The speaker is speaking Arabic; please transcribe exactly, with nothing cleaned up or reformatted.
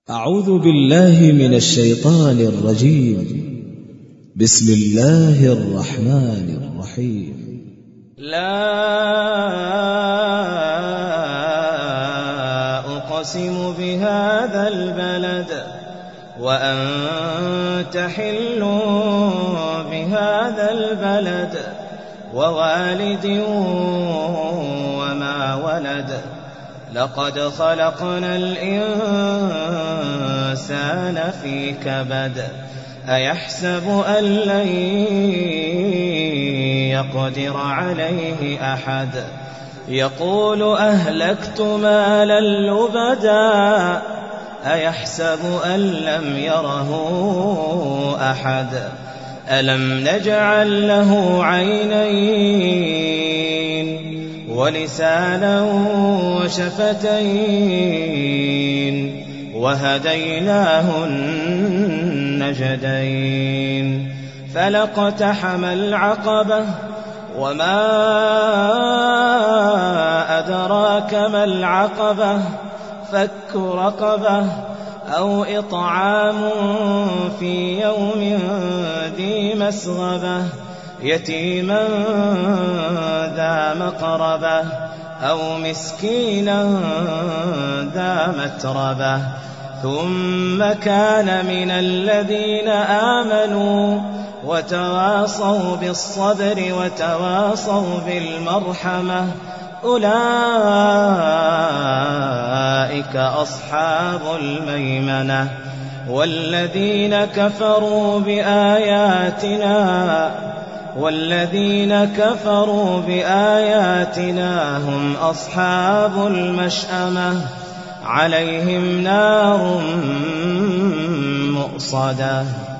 أعوذ بالله من الشيطان الرجيم. بسم الله الرحمن الرحيم. لا أقسم بهذا البلد وأنت حل بهذا البلد ووالد وما ولد لقد خلقنا الإنسان في كبد أيحسب أن لن يقدر عليه أحد يقول أهلكت مالا لبدا أيحسب أن لم يره أحد ألم نجعل له عينين ولسانا وشفتين وهديناه النجدين فلاقتحم العقبة وما أدراك ما العقبة فك رقبة أو إطعام في يوم ذي مسغبة يتيما ذا مقربة أو مسكينا ذا متربة ثم كان من الذين آمنوا وتواصوا بالصبر وتواصوا بالمرحمة أولئك أصحاب الميمنة والذين كفروا بآياتنا والذين كفروا بآياتنا هم أصحاب المشأمة عليهم نار مؤصدة.